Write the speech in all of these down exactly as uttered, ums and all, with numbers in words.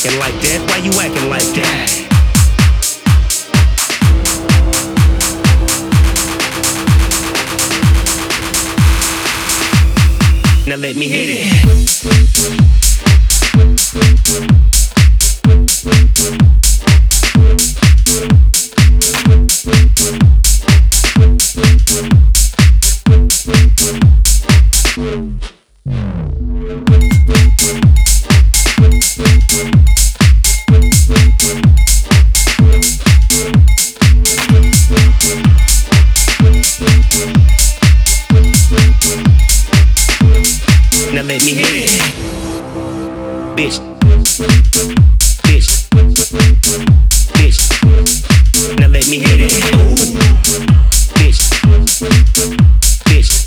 cracking like that? Why you acting like that? Now let me hit it. Now let me hit it. Bitch. Bitch. Bitch. Now let me hit it. Ooh. Bitch. Bitch.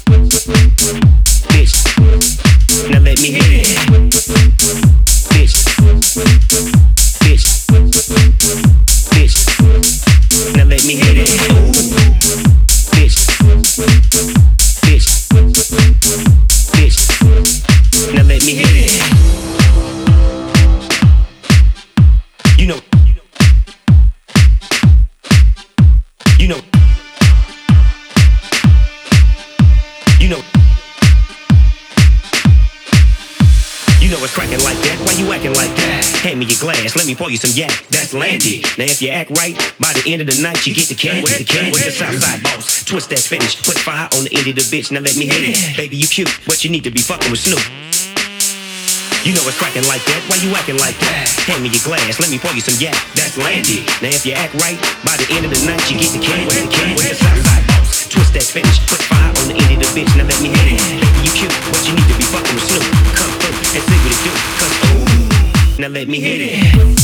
Bitch. Now let me hit it. Bitch. Bitch. Bitch. Now let me hit it. Ooh. Bitch. Bitch. Bitch. Now let me hit it. You know. You know. You know. You know it's cracking like that. Why you acting like that? Hand me your glass, let me pour you some yak. That's Landy. Now if you act right, by the end of the night you get the candy. The candy. The Southside boss. Twist that finish. Put fire on the end of the bitch. Now let me hit it. Baby, you cute, but you need to be fucking with Snoop. You know it's cracking like that. Why you acting like that? Hand me your glass, let me pour you some yak. That's Landy. Now if you act right, by the end of the night you get the candy. The candy. The Southside boss. Twist that finish. Put fire on the end of the bitch. Now let me hit it. Baby, you cute, but you need to be fucking with Snoop. Come through and see what it do. Cause ooh, now let me hit it.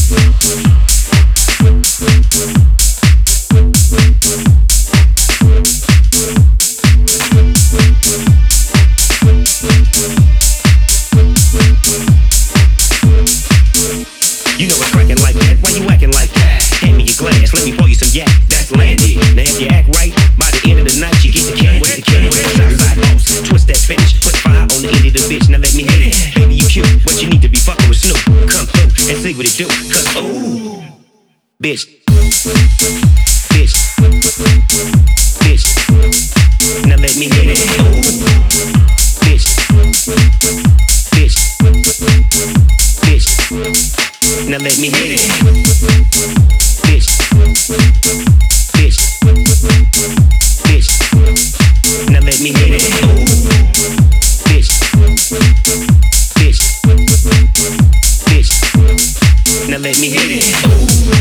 You know it's cracking like that. Why you acting like that? Hand me your glass, let me pour you some yak. That's Landy. Now if you act right, by the end of the night you get the candy. The candy. The Southside boss. Twist that finish. Put fire on the end of the bitch. Now let me hit it. Baby, you cute, but you need to be fucking with Snoop. Come through and see what it do. Cause ooh, bitch. Bitch. Bitch. Now let me hit it. Ooh, bitch. Bitch. Bitch. Now let me hit it. Bitch. Bitch. Bitch. Now let me hit it. Ooh. Bitch. Bitch. Bitch. Now let me hit it. Ooh.